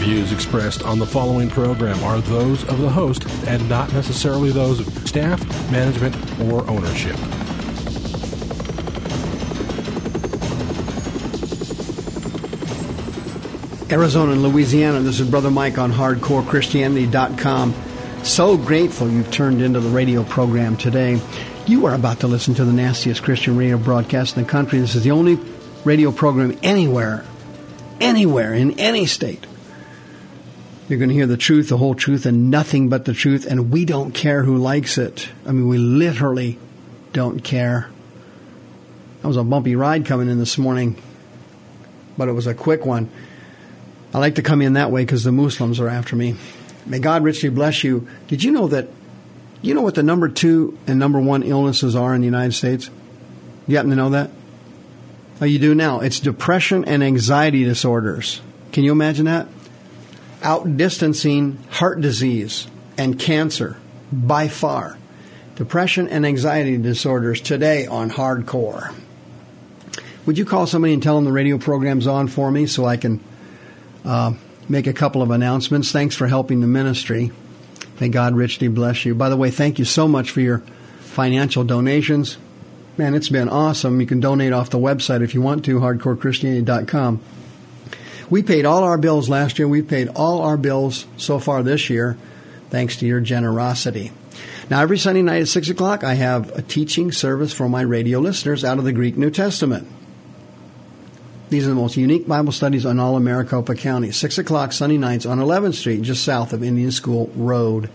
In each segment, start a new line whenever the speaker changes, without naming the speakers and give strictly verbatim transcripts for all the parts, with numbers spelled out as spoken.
views expressed on the following program are those of the host and not necessarily those of staff, management, or ownership.
Arizona and Louisiana, this is Brother Mike on hardcore christianity dot com. So grateful you've turned into the radio program today. You are about to listen to the nastiest Christian radio broadcast in the country. This is the only radio program anywhere, anywhere, in any state. You're going to hear the truth, the whole truth, and nothing but the truth, and we don't care who likes it. I mean, we literally don't care. That was a bumpy ride coming in this morning, but it was a quick one. I like to come in that way because the Muslims are after me. May God richly bless you. Did you know that, you know what the number two and number one illnesses are in the United States? You happen to know that? Oh, you do now. It's depression and anxiety disorders. Can you imagine that? Outdistancing heart disease and cancer by far. Depression and anxiety disorders today on Hardcore. Would you call somebody and tell them the radio program's on for me so I can Uh, make a couple of announcements. Thanks for helping the ministry. May God richly bless you. By the way, thank you so much for your financial donations. Man, it's been awesome. You can donate off the website if you want to, hardcore christianity dot com. We paid all our bills last year. We've paid all our bills so far this year, thanks to your generosity. Now, every Sunday night at six o'clock, I have a teaching service for my radio listeners out of the Greek New Testament. These are the most unique Bible studies on all of Maricopa County. six o'clock Sunday nights on eleventh Street, just south of Indian School Road.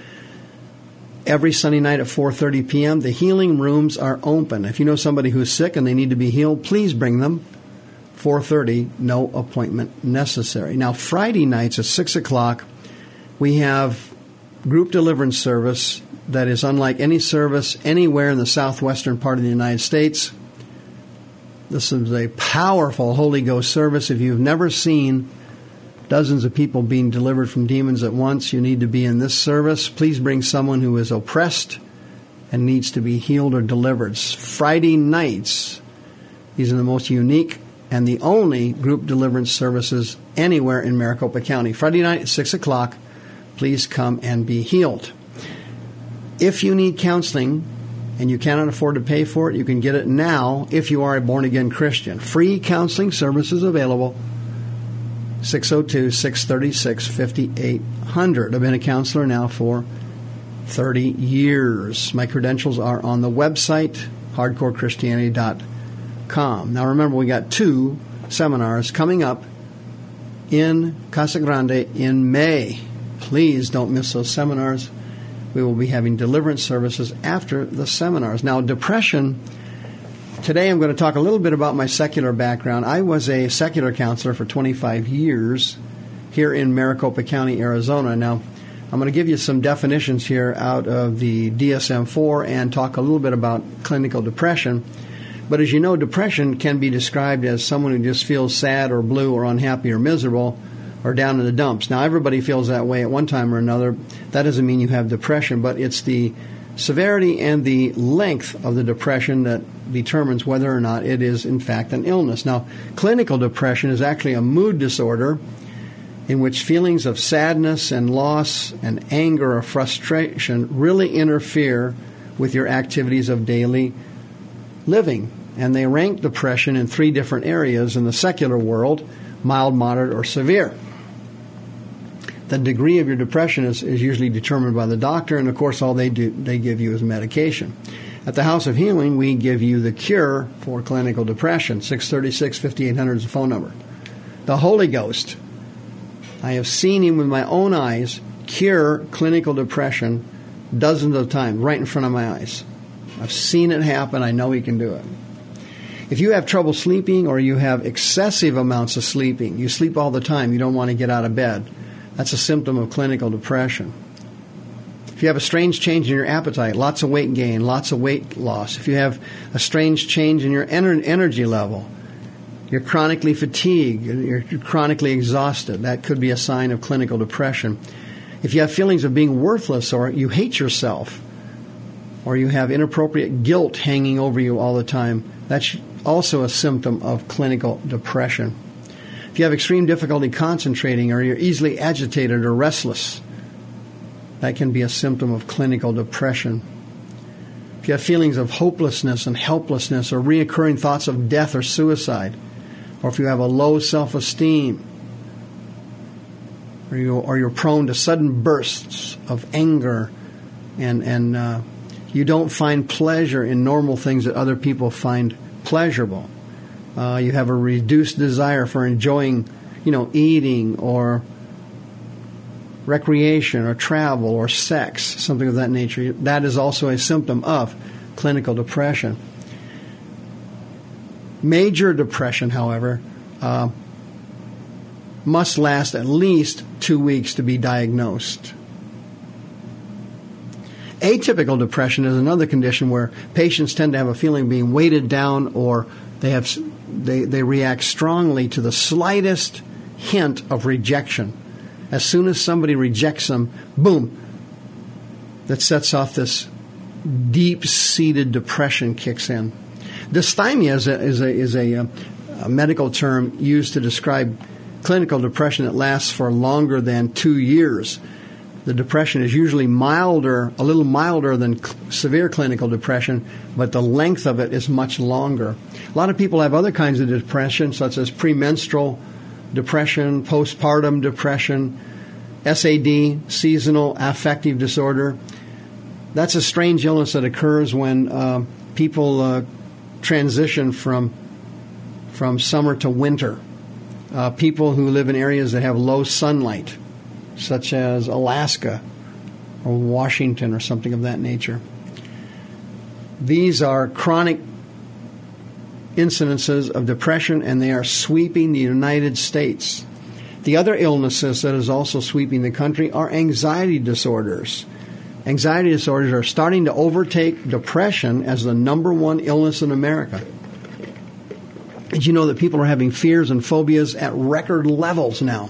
Every Sunday night at four thirty p.m., the healing rooms are open. If you know somebody who's sick and they need to be healed, please bring them. four thirty, no appointment necessary. Now, Friday nights at six o'clock, we have group deliverance service that is unlike any service anywhere in the southwestern part of the United States. This is a powerful Holy Ghost service. If you've never seen dozens of people being delivered from demons at once, you need to be in this service. Please bring someone who is oppressed and needs to be healed or delivered. Friday nights, these are the most unique and the only group deliverance services anywhere in Maricopa County. Friday night at six o'clock, please come and be healed. If you need counseling, and you cannot afford to pay for it, you can get it now if you are a born-again Christian. Free counseling services available. six oh two, six three six, five eight zero zero. I've been a counselor now for thirty years. My credentials are on the website, hardcore christianity dot com. Now remember, we got two seminars coming up in Casa Grande in May. Please don't miss those seminars. We will be having deliverance services after the seminars. Now, depression, today I'm going to talk a little bit about my secular background. I was a secular counselor for twenty-five years here in Maricopa County, Arizona. Now, I'm going to give you some definitions here out of the D S M four and talk a little bit about clinical depression. But as you know, depression can be described as someone who just feels sad or blue or unhappy or miserable or down in the dumps. Now, everybody feels that way at one time or another. That doesn't mean you have depression, but it's the severity and the length of the depression that determines whether or not it is, in fact, an illness. Now, clinical depression is actually a mood disorder in which feelings of sadness and loss and anger or frustration really interfere with your activities of daily living. And they rank depression in three different areas in the secular world: mild, moderate, or severe. The degree of your depression is, is usually determined by the doctor, and of course all they do they give you is medication. At the House of Healing, we give you the cure for clinical depression. six three six, five eight zero zero is the phone number. The Holy Ghost, I have seen him with my own eyes cure clinical depression dozens of times right in front of my eyes. I've seen it happen. I know he can do it. If you have trouble sleeping or you have excessive amounts of sleeping, you sleep all the time, you don't want to get out of bed, that's a symptom of clinical depression. If you have a strange change in your appetite, lots of weight gain, lots of weight loss, if you have a strange change in your ener- energy level, you're chronically fatigued, you're chronically exhausted, that could be a sign of clinical depression. If you have feelings of being worthless or you hate yourself, or you have inappropriate guilt hanging over you all the time, that's also a symptom of clinical depression. If you have extreme difficulty concentrating, or you're easily agitated or restless, that can be a symptom of clinical depression. If you have feelings of hopelessness and helplessness, or reoccurring thoughts of death or suicide, or if you have a low self-esteem, or, you, or you're prone to sudden bursts of anger, and, and uh, you don't find pleasure in normal things that other people find pleasurable. Uh, you have a reduced desire for enjoying, you know, eating or recreation or travel or sex, something of that nature. That is also a symptom of clinical depression. Major depression, however, uh, must last at least two weeks to be diagnosed. Atypical depression is another condition where patients tend to have a feeling of being weighted down, or they have they, they react strongly to the slightest hint of rejection. As soon as somebody rejects them, boom, that sets off this deep-seated depression kicks in. Dysthymia is a, is a, is a, a medical term used to describe clinical depression that lasts for longer than two years. The depression is usually milder, a little milder than cl- severe clinical depression, but the length of it is much longer. A lot of people have other kinds of depression, such as premenstrual depression, postpartum depression, S A D, seasonal affective disorder. That's a strange illness that occurs when uh, people uh, transition from from summer to winter. Uh, people who live in areas that have low sunlight, such as Alaska or Washington or something of that nature. These are chronic incidences of depression, and they are sweeping the United States. The other illnesses that is also sweeping the country are anxiety disorders. Anxiety disorders are starting to overtake depression as the number one illness in America. Did you know that people are having fears and phobias at record levels now?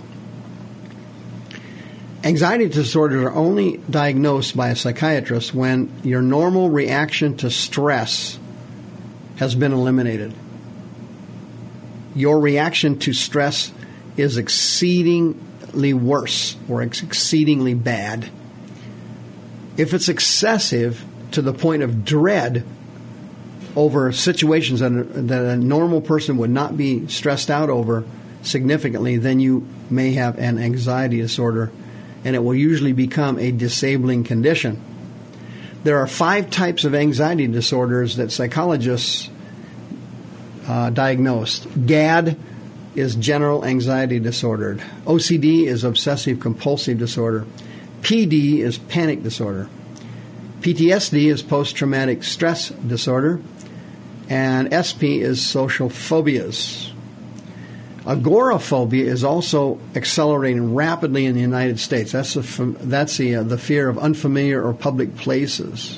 Anxiety disorders are only diagnosed by a psychiatrist when your normal reaction to stress has been eliminated. Your reaction to stress is exceedingly worse or exceedingly bad. If it's excessive to the point of dread over situations that, that a normal person would not be stressed out over significantly, then you may have an anxiety disorder, and it will usually become a disabling condition. There are five types of anxiety disorders that psychologists uh, diagnosed. GAD is general anxiety disorder. O C D is obsessive compulsive disorder. P D is panic disorder. P T S D is post-traumatic stress disorder. And S P is social phobias. Agoraphobia is also accelerating rapidly in the United States. That's the that's the uh, the fear of unfamiliar or public places.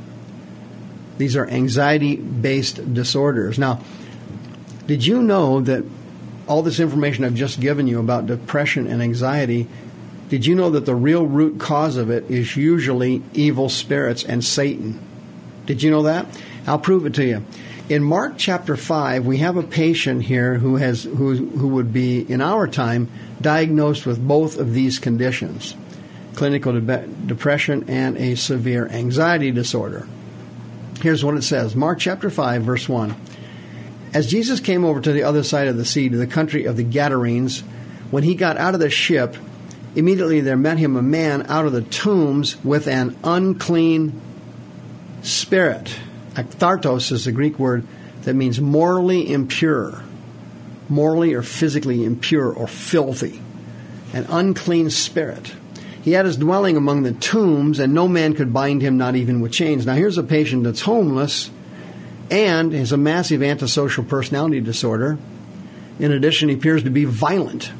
These are anxiety-based disorders. Now, did you know that all this information I've just given you about depression and anxiety, did you know that the real root cause of it is usually evil spirits and Satan? Did you know that? I'll prove it to you. In Mark chapter five, we have a patient here who has who who would be, in our time, diagnosed with both of these conditions, clinical de- depression and a severe anxiety disorder. Here's what it says. Mark chapter five, verse one. As Jesus came over to the other side of the sea, to the country of the Gadarenes, when he got out of the ship, immediately there met him a man out of the tombs with an unclean spirit. Akthartos is the Greek word that means morally impure, morally or physically impure or filthy, an unclean spirit. He had his dwelling among the tombs, and no man could bind him, not even with chains. Now here's a patient that's homeless and has a massive antisocial personality disorder. In addition, he appears to be violent.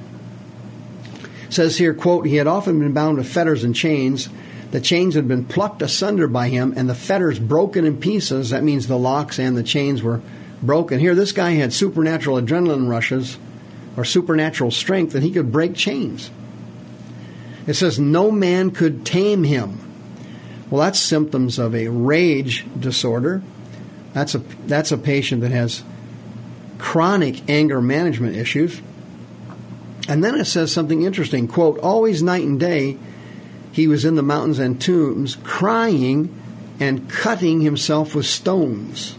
It says here, quote, he had often been bound with fetters and chains. The chains had been plucked asunder by him, and the fetters broken in pieces. That means the locks and the chains were broken. Here, this guy had supernatural adrenaline rushes or supernatural strength, and he could break chains. It says no man could tame him. Well, that's symptoms of a rage disorder. That's a that's a patient that has chronic anger management issues. And then it says something interesting, quote, always night and day he was in the mountains and tombs, crying and cutting himself with stones.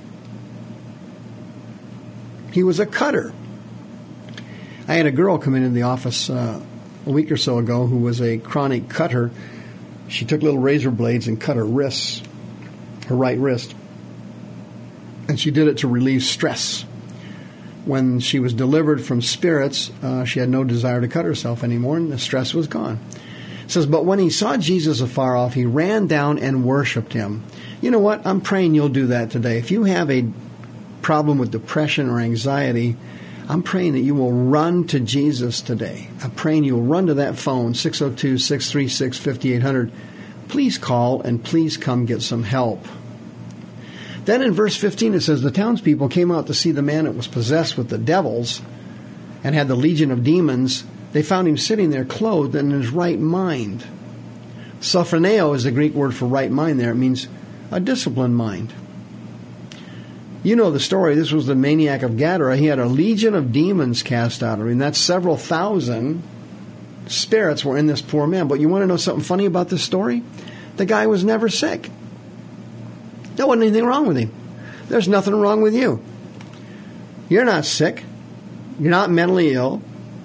He was a cutter. I had a girl come into the office uh, a week or so ago who was a chronic cutter. She took little razor blades and cut her wrists, her right wrist. And she did it to relieve stress. When she was delivered from spirits, uh, she had no desire to cut herself anymore, and the stress was gone. It says, but when he saw Jesus afar off, he ran down and worshipped him. You know what? I'm praying you'll do that today. If you have a problem with depression or anxiety, I'm praying that you will run to Jesus today. I'm praying you'll run to that phone, six oh two, six three six, five eight zero zero. Please call and please come get some help. Then in verse fifteen it says, the townspeople came out to see the man that was possessed with the devils and had the legion of demons. They found him sitting there clothed and in his right mind. Sophroneo is the Greek word for right mind there. It means a disciplined mind. You know the story. This was the maniac of Gadara. He had a legion of demons cast out of him. That's several thousand spirits were in this poor man. But you want to know something funny about this story? The guy was never sick. There wasn't anything wrong with him. There's nothing wrong with you. You're not sick. You're not mentally ill.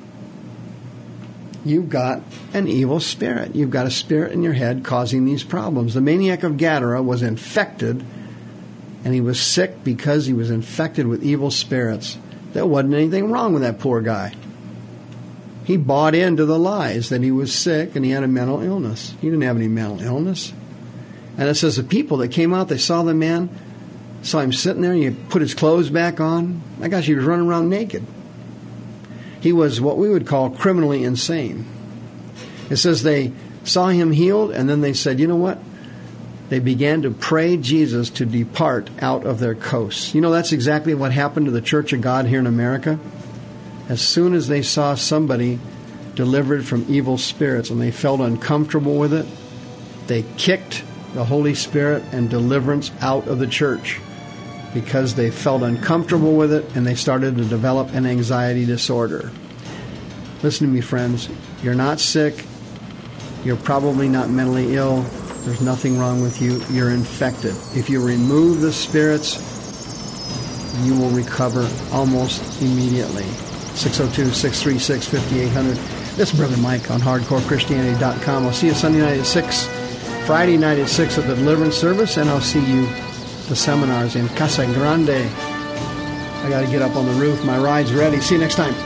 You've got an evil spirit. You've got a spirit in your head causing these problems. The maniac of Gadara was infected, and he was sick because he was infected with evil spirits. There wasn't anything wrong with that poor guy. He bought into the lies that he was sick and he had a mental illness. He didn't have any mental illness. And it says the people that came out, they saw the man, saw him sitting there, and he put his clothes back on. My gosh, he was running around naked. He was what we would call criminally insane. It says they saw him healed, and then they said, you know what? They began to pray Jesus to depart out of their coasts. You know, that's exactly what happened to the Church of God here in America. As soon as they saw somebody delivered from evil spirits and they felt uncomfortable with it, they kicked the Holy Spirit and deliverance out of the church because they felt uncomfortable with it and they started to develop an anxiety disorder. Listen to me, friends. You're not sick. You're probably not mentally ill. There's nothing wrong with you. You're infected. If you remove the spirits, you will recover almost immediately. six oh two, six three six, five eight zero zero. This is Brother Mike on hardcore christianity dot com. I'll see you Sunday night at six, Friday night at six at the deliverance service, and I'll see you the seminars in Casa Grande. I got to get up on the roof. My ride's ready. See you next time.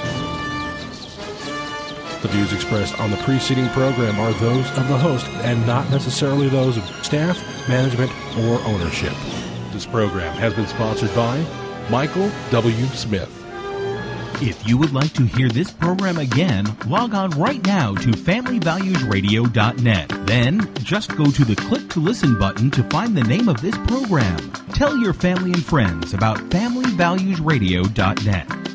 The views expressed on the preceding program are those of the host and not necessarily those of staff, management, or ownership. This program has been sponsored by Michael W. Smith.
If you would like to hear this program again, log on right now to family values radio dot net. Then, just go to the Click to Listen button to find the name of this program. Tell your family and friends about family values radio dot net.